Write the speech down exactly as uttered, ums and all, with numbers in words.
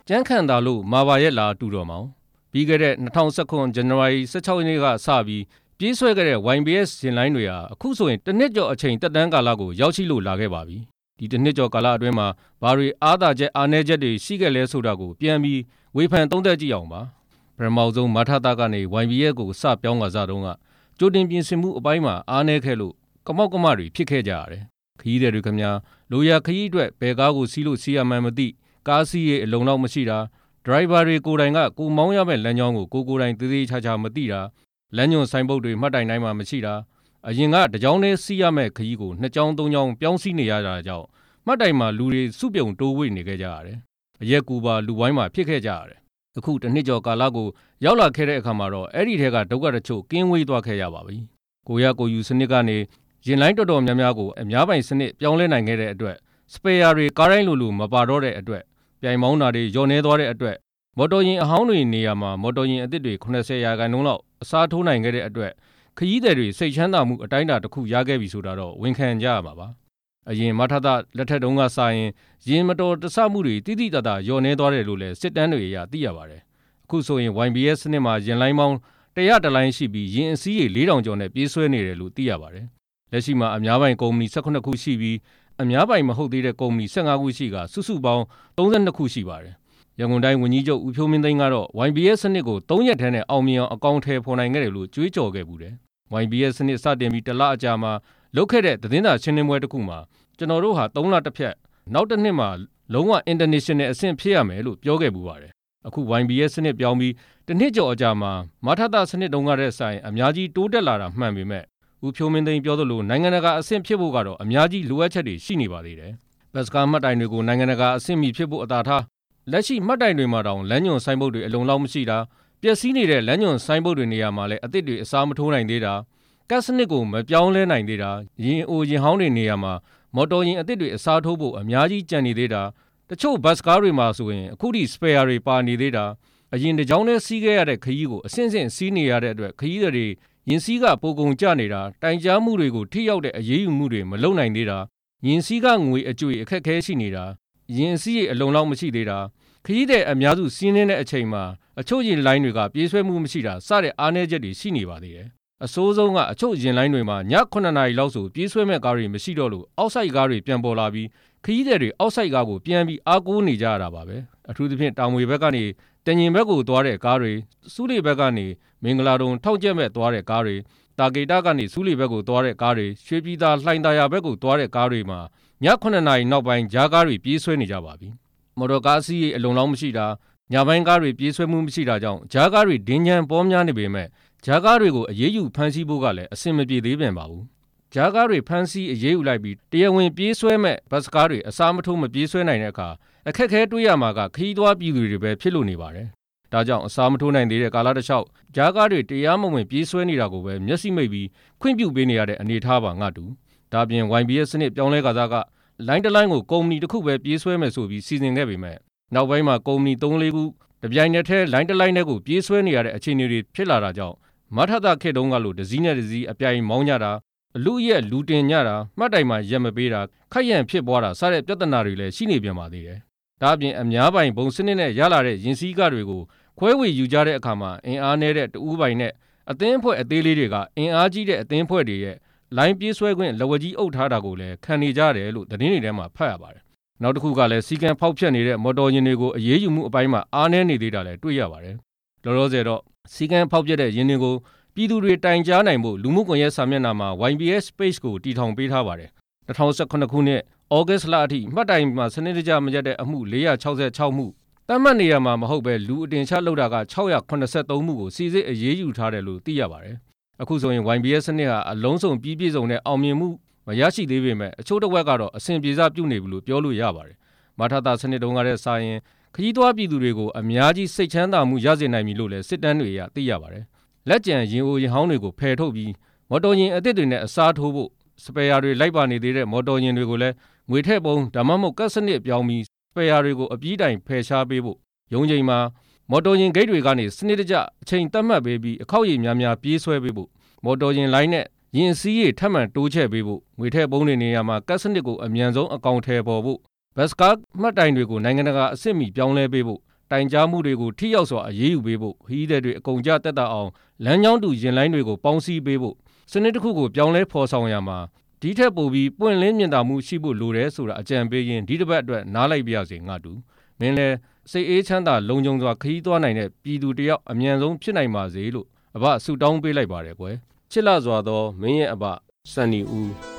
ကျန်းခံတာလို့မာပါရဲ့လားတူတော်မောင်ပြီးခဲ့တဲ့၂၀၁၇ ဇန်နဝါရီ၁၆ ရက်နေ့ကစပြီးပြေးဆွဲခဲ့တဲ့ ဝိုင် ဘီ အက်စ် ယာဉ်လိုင်းတွေဟာအခုဆိုရင်တစ်နှစ်ကျော်အချိန်တက်တန်းကာလကိုရောက်ရှိလို့လာခဲ့ပါပြီဒီတစ်နှစ်ကျော်ကာလအတွင်းမှာဘာတွေအားသာချက်အားနည်းချက်တွေရှိခဲ့လဲဆိုတာကိုပြန်ပြီးဝေဖန်သုံးသပ်ကြည့်အောင်ပါပထမဆုံးမထသကနေ ဝိုင် ဘီ အက်စ် ကိုစပြောင်းကစားတုန်းကကြိုတင်ပြင်ဆင်မှုအပိုင်းမှာအားနည်းခဲ့လို့ကမောက်ကမတွေဖြစ်ခဲ့ကြရတယ်ခရီးသည်တွေခင်ဗျာလိုရာခရီးအတွက်ဘယ်ကားကိုစီးလို့စီးရမှန်းမသိကားစီးရဲ့အလုံလောက်မရှိတာဒရိုင်ဘာတွေကိုယ်တိုင်ကကိုမောင်းရမယ့်လမ်းကြောင်းကိုကိုကိုယ်တိုင်သေးသေးချာချာမသိတာလမ်းညွန်ဆိုင်ပုတ်တွေမှတ်တိုင်တိုင်းမှာမရှိတာအရင်ကတစ်ကြောင်းနဲ့စီးရမယ့်ခရီးကိုနှစ်ကြောင်းသုံးကြောင်းပြောင်းစီးနေရတာကြောင့်မှတ်တိုင်မှာလူတွေစုပြုံတိုးဝှေ့နေခဲ့ကြရတယ်အရက်ကူပါလူဝိုင်းမှာဖြစ်ခဲ့ကြရတယ်အခုတစ်နှစ်ကျော်ကာလကိုရောက်လာခဲ့တဲ့အခါမှာတော့အဲ့ဒီထဲကဒုက္ခတချို့ကင်းဝေးသွားခဲ့ရပါပြီကိုရကိုယူစနစ်ကနေရင်လိုင်းတော်တော်များများကိုအများပိုင်စနစ်ပြောင်းလဲနိုင်ခဲ့တဲ့အတွက်စပယ်ယာတွေကားတိုင်းလိုလိုမပါတော့တဲ့အတွက်ပြိုင်မောင်းတာတွေညှော်နေသွားတဲ့အတွက်မော်တော်ယာဉ်အဟောင်းတွေနေရာမှာမော်တော်ယာဉ်အသစ်တွေ80ရာခိုင်နှုန်းလောက်အစားထိုးနိုင်ခဲ့တဲ့အတွက်ခရီးသည်တွေစိတ်ချမ်းသာမှုအတိုင်းအတာတစ်ခုရခဲ့ပြီဆိုတာတော့ဝန်ခံကြရမှာပါအရင်မထသလက်ထက်တုန်းကစရင်ရင်မတော်တဆမှုတွေတိတိတတ်တာညှော်နေသွားတယ်လို့လည်းစစ်တမ်းတွေအရသိရပါတယ်အခုဆိုရင် ဝိုင် ဘီ အက်စ် စနစ်မှာရင်လိုင်းပေါင်းတရာတလိုင်းရှိပြီးရင်အစည်းရေလေးထောင်ကျော်နဲ့ပြေးဆွဲနေတယ်လို့သိရပါတယ်လက်ရှိမှာအများပိုင်ကုမ္ပဏီ၁၈ခုရှိပြီးအများပိုင်မဟုတ်သေးတဲ့ကုမ္ပဏီ၁၅ခုရှိကစုစုပေါင်း၃၂ခုရှိပါတယ်ရန်ကုန်တိုင်းဝန်ကြီးချုပ်ဦးဖြိုးမင်းသိန်းကတော့ ဝိုင် ဘီ အက်စ် စနစ်ကို၃ရက်ထဲနဲ့အောင်မြင်အောင်အကောင့်ထဲပေါ်နိုင်ခဲ့တယ်လို့ကြွေးကြော်ခဲ့ပူတယ်။ ဝိုင် ဘီ အက်စ် စနစ်စတင်ပြီးတစ်လအကြာမှာလုပ်ခဲ့တဲ့သတင်းစာရှင်းလင်းပွဲတစ်ခုမှာကျွန်တော်တို့ဟာ၃လတစ်ဖြတ်နောက်တစ်နှစ်မှာလုံးဝ international အဆင့်ဖြစ်ရမယ်လို့ပြောခဲ့ပူပါတယ်။အခု ဝိုင် ဘီ အက်စ် စနစ်ပြောင်းပြီးတစ်နှစ်ကျော်အကြာမှာမထသစနစ်တုန်းကတဲ့ဆိုင်အများကြီးတိုးတက်လာတာမှန်ပေမဲ့ဦးဖြိုးမင်းသိန်းပြောသလိုနိုင်ငံတကာအဆင့်ဖြစ်ဖို့ကတော့အများကြီးလိုအပ်ချက်တွေရှိနေပါသေးတယ်။ဘတ်စကားမှတ်တိုင်တွေကိုနိုင်ငံတကာအဆင့်မီဖြစ်ဖို့အသာထားလက်ရှိမှတ်တိုင်တွေမှာတောင်လမ်းညွန်ဆိုင်ပုတ်တွေအလုံလောက်မရှိတာပျက်စီးနေတဲ့လမ်းညွန်ဆိုင်ပုတ်တွေနေရာမှာလည်းအသစ်တွေအစားမထိုးနိုင်သေးတာကတ်စနစ်ကိုမပြောင်းလဲနိုင်သေးတာရင်အိုရင်ဟောင်းတွေနေရာမှာမော်တော်ယာဉ်အသစ်တွေအစားထိုးဖို့အများကြီးကြံနေသေးတာတချို့ဘတ်စကားတွေမှာဆိုရင်အခုထိစပယ်ယာတွေပါနေသေးတာအရင်တစ်ကြောင်းနဲ့စီးခဲ့ရတဲ့ခရီးကိုအဆင့်ဆင့်စီးနေရတဲ့အတွက်ခရီးတွေရင်စီးကပိုကုန်ကျနေတာတိုင်ကြားမှုတွေကိုထိရောက်တဲ့အရေးယူမှုတွေမလုပ်နိုင်သေးတာရင်စီးကငွေအကြွေအခက်အခဲရှိနေတာရင်စီးရဲ့အလုံလောက်မရှိသေးတာခရီးသည်အများစုစီးနှင်းတဲ့အချိန်မှာအချို့ရင်လိုင်းတွေကပြေးဆွဲမှုမရှိတာစတဲ့အားနည်းချက်တွေရှိနေပါသေးတယ်အဆိုးဆုံးကအချို့ရင်လိုင်းတွေမှာညခုနှစ်နာရီလောက်ဆိုပြေးဆွဲမဲ့ကားတွေမရှိတော့လို့အောက်ဆိုက်ကားတွေပြန်ပေါ်လာပြီးခရီးသည်တွေအောက်ဆိုက်ကားကိုပြန်ပြီးအားကိုးနေကြရတာပါပဲအထူးသဖြင့်တောင်ငွေဘက်ကနေတညင်ဘက်ကိုသွားတဲ့ကားတွေစူးလေဘက်ကနေမင်္ဂလာတုံထောက်ကျက်မဲ့သွားတဲ့ကားတွေတာဂေတကနေစူးလေဘက်ကိုသွားတဲ့ကားတွေရွှေပြည်သာလှိုင်သာယာဘက်ကိုသွားတဲ့ကားတွေမှာညခုနှစ်နာရီနောက်ပိုင်းဂျားကားတွေပြေးဆွဲနေကြပါပြီမော်တော်ကားစီးရေအလုံလောက်မရှိတာညပိုင်းကားတွေပြေးဆွဲမှုမရှိတာကြောင့်ဂျားကားတွေဒင်းချမ်းပေါများနေပေမဲ့ဂျားကားတွေကိုအရေးယူဖမ်းဆီးဖို့ကလည်းအဆင်မပြေသေးပြန်ပါဘူးဂျားကားတွေဖမ်းဆီးအရေးယူလိုက်ပြီးတရားဝင်ပြေးဆွဲမဲ့ဘတ်စကားတွေအစားမထိုးမပြေးဆွဲနိုင်တဲ့အခါအခက်ခဲတွေ့ရမှာကခရီးသွားပြည်သူတွေပဲဖြစ်လို့နေပါတယ်ဒါကြောင့်အစားမထိုးနိုင်သေးတဲ့ကာလတစ်လျှောက်ဂျားကားတွေတရားမဝင်ပြေးဆွဲနေတာကိုပဲမျက်စိမိတ်ပြီးခွင့်ပြုပေးနေရတဲ့အနေအထားပါငါတူဒါပြင် ဝိုင် ဘီ အက်စ် စနစ်ပြောင်းလဲကစားကလိုင်းတစ်လိုင်းကိုကုမ္ပဏီတစ်ခုပဲပြေးဆွဲမယ်ဆိုပြီးစီစဉ်ခဲ့ပေမဲ့နောက်ပိုင်းမှာကုမ္ပဏီသုံးလေးခုတပြိုင်နက်တည်းလိုင်းတစ်လိုင်းတွေကိုပြေးဆွဲနေရတဲ့အခြေအနေတွေဖြစ်လာတာကြောင့်မထသခေတ်တုန်းကလိုတစ်စီးနဲ့တစ်စီးအပြိုင်မောင်းကြတာအလူရက်လူတင်ကြတာမှတ်တိုင်မှာရက်မပေးတာခက်ရန်ဖြစ်ပွားတာစတဲ့ပြဿနာတွေလည်းရှိနေပြန်ပါသေးတယ်ဒါအပြင်အများပိုင်ဘုံစနစ်နဲ့ရလာတဲ့ရင်စည်းကားတွေကိုခွဲဝေယူကြတဲ့အခါမှာအင်အားနည်းတဲ့တဦးပိုင်နဲ့အသင်းအဖွဲ့အသေးလေးတွေကအင်အားကြီးတဲ့အသင်းအဖွဲ့တွေရဲ့လိုင်းပြေးဆွဲခွင့်လက်ဝါးကြီးအုပ်ထားတာကိုလည်းခံနေကြတယ်လို့သတင်းတွေထဲမှာဖတ်ရပါတယ်နောက်တစ်ခုကလည်းစီကံဖောက်ဖျက်နေတဲ့မော်တော်ယာဉ်တွေကိုအရေးယူမှုအပိုင်းမှာအားနည်းနေသေးတာလည်းတွေ့ရပါတယ်လောလောဆယ်တော့စီကံဖောက်ဖျက်တဲ့ယာဉ်တွေကိုပြည်သူတွေတိုင်ကြားနိုင်ဖို့လူမှုကွန်ရက်စာမျက်နှာမှာ ဝိုင် ဘီ အက်စ် Page ကိုတည်ထောင်ပေးထားပါတယ်၂၀၁၇ခုနှစ်ဩဂတ်လအထိမှတ်တိုင်မှာစနစ်တကျမရက်တဲ့အမှု၄၆၆မှုတတ်မှတ်နေရမှာမဟုတ်ပဲလူအတင်ချလုပ်တာက၆၇၃မှုကိုစီစစ်အရေးယူထားတယ်လို့သိရပါတယ်အခုဆိုရင် ဝိုင် ဘီ အက်စ် စနစ်ဟာအလုံးစုံပြီးပြည့်စုံတဲ့အောင်မြင်မှုမရရှိသေးပေမဲ့အချို့တစ်ဝက်ကတော့အဆင်ပြေစပြုနေပြီလို့ပြောလို့ရပါတယ်မထသစနစ်တုန်းကတဲ့စာရင်ခရီးသွားပြည်သူတွေကိုအများကြီးစိတ်ချမ်းသာမှုရစေနိုင်ပြီလို့လည်းစစ်တမ်းတွေအရသိရပါတယ်လက်ကျန်ရင်အိုရင်ဟောင်းတွေကိုဖယ်ထုတ်ပြီးမော်တော်ယာဉ်အသစ်တွေနဲ့အစားထိုးဖို့စပယ်ယာတွေလိုက်ပါနေသေးတဲ့မော်တော်ယာဉ်တွေကိုလည်းငွေထည့်ပုံဒါမှမဟုတ်ကတ်စနစ်ပြောင်းပြီးစပယ်ယာတွေကိုအပြီးတိုင်ဖယ်ရှားပေးဖို့ရုံးချိန်မှာမော်တော်ယာဉ်ဂိတ်တွေကနေစနစ်တကျအချိန်သတ်မှတ်ပေးပြီးအခောက်ရည်များများပြေးဆွဲပေးဖို့မော်တော်ယာဉ်လိုင်းနဲ့ရင်စီးရထပ်မံတိုးချဲ့ပေးဖို့ငွေထည့်ပုံတွေနေရာမှာကတ်စနစ်ကိုအမြန်ဆုံးအကောင့်ထဲပေါ်ဖို့ဘတ်စကားမှတ်တိုင်တွေကိုနိုင်ငံတကာအဆင့်မီပြောင်းလဲပေးဖို့တိုင်ကြားမှုတွေကိုထိရောက်စွာအရေးယူပေးဖို့ခရီးသည်တွေအကုန်ကြတက်တာအောင်လမ်းကြောင်းတူရင်လိုင်းတွေကိုပေါင်းစည်းပေးဖို့စနစ်တစ်ခုကိုပြောင်းလဲဖော်ဆောင်ရမှာဒီထက်ပိုပြီးပွင့်လင်းမြင်သာမှုရှိဖို့လိုတယ်ဆိုတာအကြံပေးရင်းဒီတစ်ပတ်အတွက်နားလိုက်ပြရစေငါတူမင်းလည်းစိတ်အေးချမ်းသာလုံခြုံစွာခရီးသွားနိုင်တဲ့ပြည်သူတယောက်အမြန်ဆုံးဖြစ်နိုင်ပါစေလို့အဘဆုတောင်းပေးလိုက်ပါတယ်ကွယ်ချစ်လာစွာသောမင်းရဲ့အဘစန်နီဦး